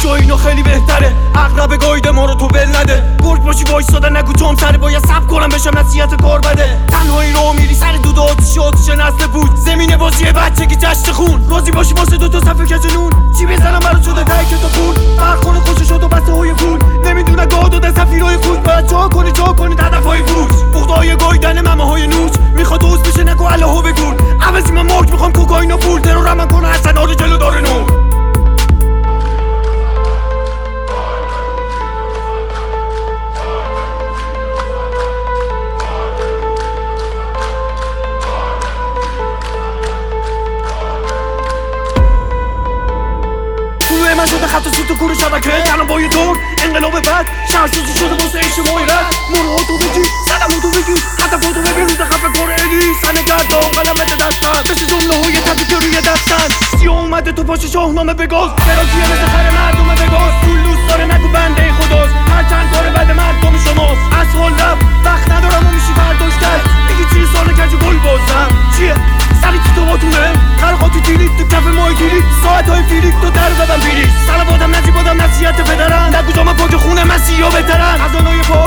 جا اینو خیلی بهتره. اغرب گایده ما رو تو بل نده. گرگ باشی وایساده نگو جام سره. باید صبر کنم بشم نصیحت کار بده. تنهایی رو میری سر دود آتیش نسل بود. زمین بازی بچگی جشن خون. راضی باشی واسه دو تا صفحه کجنون. چی بزنم برات شده تایی که تو خون. برخونه خوش شد و بسته های پول. نمیدونه گاه داده سفیرهای خود. باید جا کنید هدفهای فروش. بغضای گایدن ممه های نوش. میخواد دوست بشه نگو الهو بگون. عوضی من مارک میخوام کوکائین و پول. ترور من کنه حسن آره جلو داره نور. من شده خط و سوت و کور شبکه. الان با یه دور انقلاب بد شهرسازی شده واسه اجتماعی رد. مرهاتو بگی صدماتو بگی هدفاتو ببین روز خفه کار الی. سن گردان قلمت دستن مثل جمله های تبی که روی دستن. سیاه اومده تو پاش شاهنامه بگاز. درازیه مثل خر مردم بگاز. پول دوست داره نگو بنده خداست. هرچند کار بد مردم شماست. اسهال رفت وقت ندارم و میشی برداشت کرد. میگی چی سال کج گل بازم چیه سری کی تو باتونه. خلقاتی دیلیت تو کف مای دیلیت. ساعتهای فیلیک تو در زدم بیلیت. سلام آدم نجیب آدم نصیحت پدرن. نگو جام پاک خونه مسیحا بهترن. خزانای